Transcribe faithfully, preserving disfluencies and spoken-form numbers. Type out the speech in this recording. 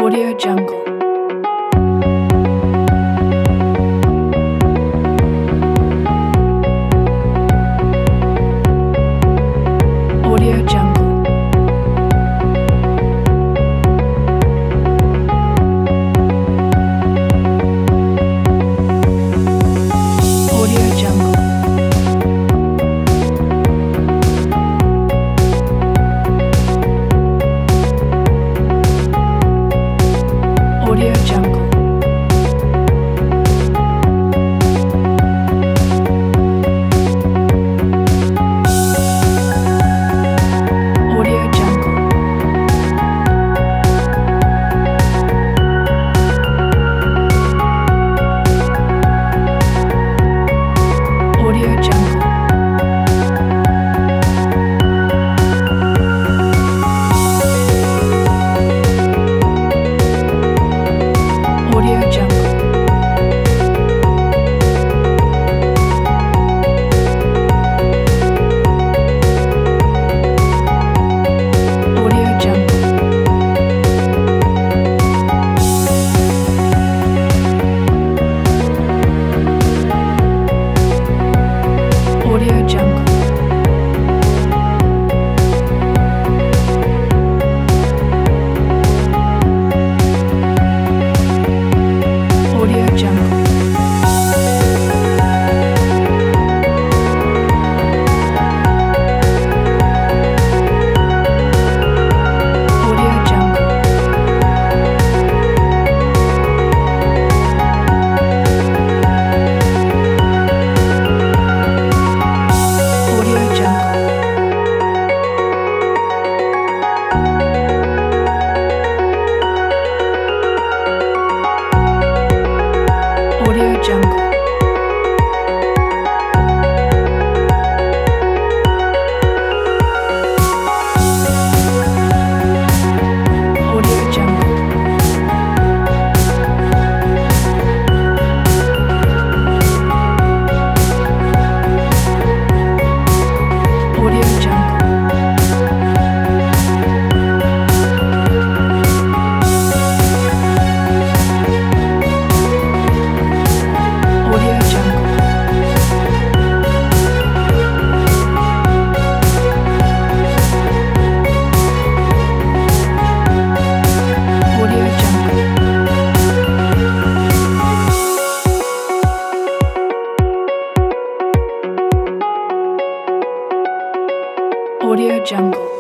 Audio Jungle. Audio Jungle. Audio Jungle. Audio Jungle. Audio Jungle. Audio Jungle. Audio Jungle. Audio Jungle. Audio Jungle. Audio Jungle. Audio Jungle. Audio Jungle. Audio Jungle. Audio Jungle. Audio Jungle. Audio Jungle. Audio Jungle. Audio Jungle.